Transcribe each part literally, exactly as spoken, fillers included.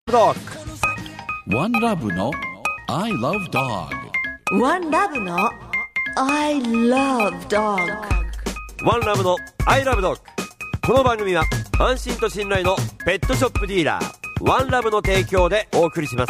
ドッグ。ワンラブの I love dog。 ワンラブの I love dog。 ワンラブの I love dog。この番組は安心と信頼のペットショップディーラーワンラブの提供でお送りします。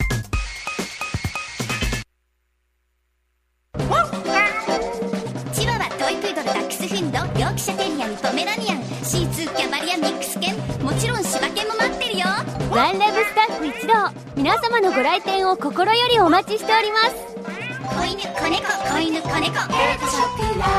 チワワ、トイプードル、ダックスフンド、ヨークシャテリアにポメラニアン、シーツー、キャバリア、ミックス犬、もちろん柴犬も待ってるよ。 ワンラブスタッフ一同、皆様のご来店を心よりお待ちしております。 子犬、子猫、子犬、子猫、ペットショップワンラ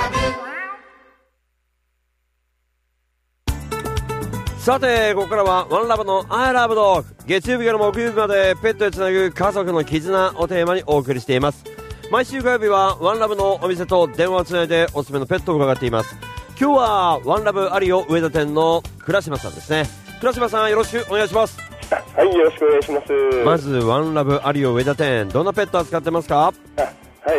ブ。さてここからはワンラブの I love dog。 月曜日から木曜日までペットへつなぐ家族の絆をテーマにお送りしています。毎週火曜日はワンラブのお店と電話をつないでおすすめのペットを伺っています。今日はワンラブアリオ上田店の倉島さんですね。倉島さん、よろしくお願いします。 はい、よろしくお願いします。 まずワンラブアリオ上田店、どんなペット扱ってますか？ あはい、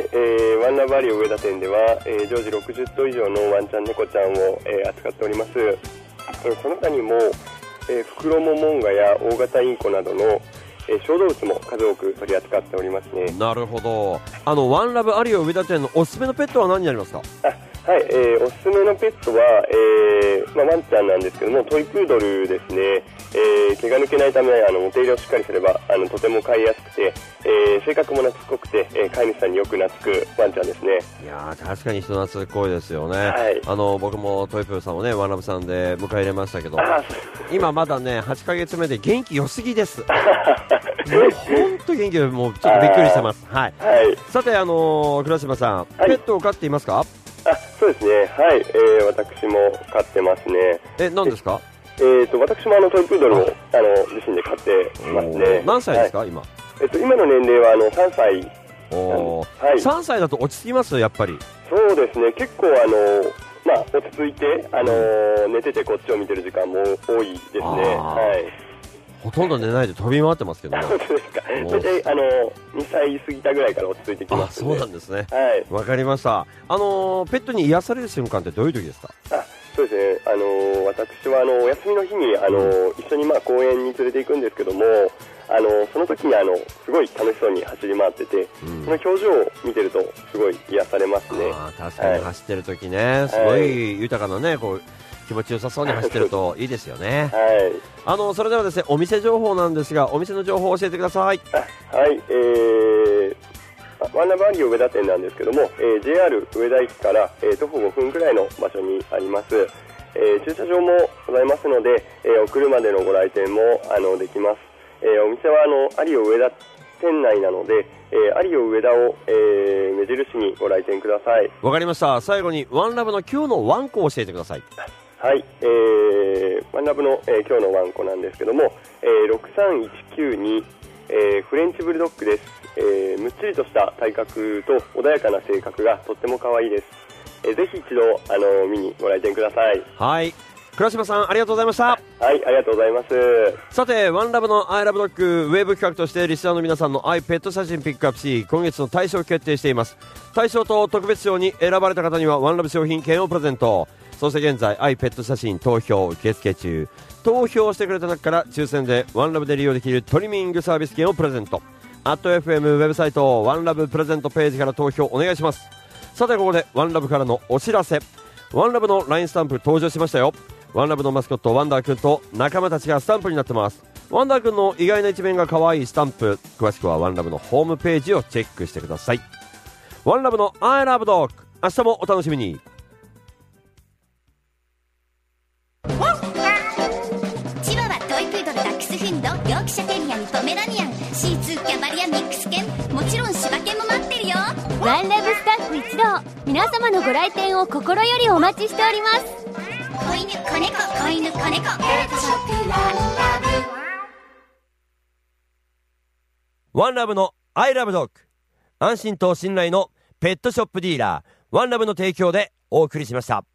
えー、ワンラブアリオ上田店では、えー、常時ろくじゅっとう以上のワンちゃん猫ちゃんを、えー、扱っております。えー、その他にも、えー、フクロモモンガや大型インコなどの、えー、小動物も数多く取り扱っておりますね。 なるほど。あのワンラブアリオ上田店のおすすめのペットは何になりますか？ あはい、えー、おすすめのペットは、えーまあ、ワンちゃんなんですけども、トイプードルですね。えー、毛が抜けないため、あのお手入れをしっかりすればあのとても飼いやすくて、えー、性格も懐っこくて、えー、飼い主さんによく懐くワンちゃんですね。 いやー、確かに人懐っこいですよね、 はい、 あの僕もトイプーさんをねワンラブさんで迎え入れましたけど、今まだねはちかげつめで元気良すぎですもう本当元気で、もうちょっとびっくりしてます。はい、はい、さて、あのー、倉島さん、はい、ペットを飼っていますか？ あそうですね、はい、えー、私も飼ってますね。 え、何ですか？ えー、と私もあのトイプードルをあの自身で飼ってますね。 何歳ですか、はい、今？ えー、と今の年齢はあのさんさい。 お、はい、さんさいだと落ち着きます？やっぱりそうですね、結構あの、まあ、落ち着いて、あのー、寝ててこっちを見てる時間も多いですね。はい、 ほとんど寝ないで飛び回ってますけどね。 本当ですか。大体あのにさい過ぎたぐらいから落ち着いてきますので。 あ、そうなんですね。 はい、 わかりました。あのー、ペットに癒される瞬間ってどういう時ですか？ あそうですね、あのー、私はあのお休みの日に、あのー、一緒にまあ公園に連れて行くんですけども、あのー、その時にあのすごい楽しそうに走り回ってて、うん、その表情を見てるとすごい癒されますね。 あ、確かに走ってる時ね、はい、すごい豊かなね、こう気持ちよさそうに走ってるといいですよね。はい、あのそれではですね、お店情報なんですが、お店の情報を教えてください。 あはい、えーワンラブアリオ上田店なんですけども、えー、ジェイアール 上田駅から、えー、徒歩ごふんくらいの場所にあります。えー、駐車場もございますので、えー、お車でのご来店もあのできます。えー、お店はあのアリオ上田店内なので、えー、アリオ上田を、えー、目印にご来店ください。 わかりました。最後にワンラブの今日のワンコを教えてください。 はい、えー、ワンラブの、えー、今日のワンコなんですけども、えー、ろくさんいちきゅうに、えー、フレンチブルドッグです。えー、むっちりとした体格と穏やかな性格がとっても可愛いです。えー、ぜひ一度あの見にご来店ください。 はい、倉島さん、ありがとうございました。 はい、ありがとうございます。 さて、ワンラブの I love dog ウェブ企画としてリスナーの皆さんの愛ペット写真ピックアップし、今月の大賞を決定しています。大賞と特別賞に選ばれた方にはワンラブ商品券をプレゼント。そして現在愛ペット写真投票受付中。投票してくれた中から抽選でワンラブで利用できるトリミングサービス券をプレゼント。アット エフエム ウェブサイトワンラブプレゼントページから投票お願いします。さて、ここでワンラブからのお知らせ。ワンラブの ライン スタンプ登場しましたよ。ワンラブのマスコットワンダーくんと仲間たちがスタンプになってます。ワンダーくんの意外な一面が可愛いスタンプ、詳しくはワンラブのホームページをチェックしてください。ワンラブの I love dog、 明日もお楽しみに。 チワワ、トイプードル、ダックスフンド、ヨークシャテリアにポメラニアン、シーツー、キャバリア、ミックス犬、もちろん柴犬も待ってるよ。 ワンラブスタッフ一同、皆様のご来店を心よりお待ちしております。 子犬、子猫、子犬、子猫、ペットショップワンラブ。ワンラブの I love dog、 安心と信頼のペットショップディーラーワンラブの提供でお送りしました。